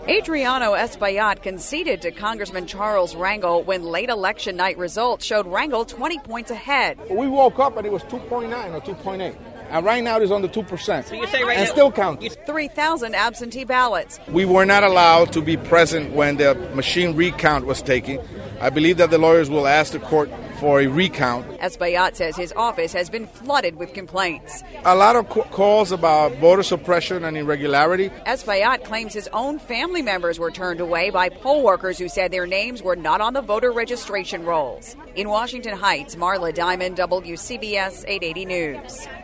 Adriano Espaillat conceded to Congressman Charles Rangel when late election night results showed Rangel 20 points ahead. We woke up and it was 2.9 or 2.8. And right now it is under 2%. So you say right and now, still counting. 3,000 absentee ballots. We were not allowed to be present when the machine recount was taken. I believe that the lawyers will ask the court for a recount. Espaillat says his office has been flooded with complaints. A lot of calls about voter suppression and irregularity. Espaillat claims his own family members were turned away by poll workers who said their names were not on the voter registration rolls. In Washington Heights, Marla Diamond, WCBS 880 News.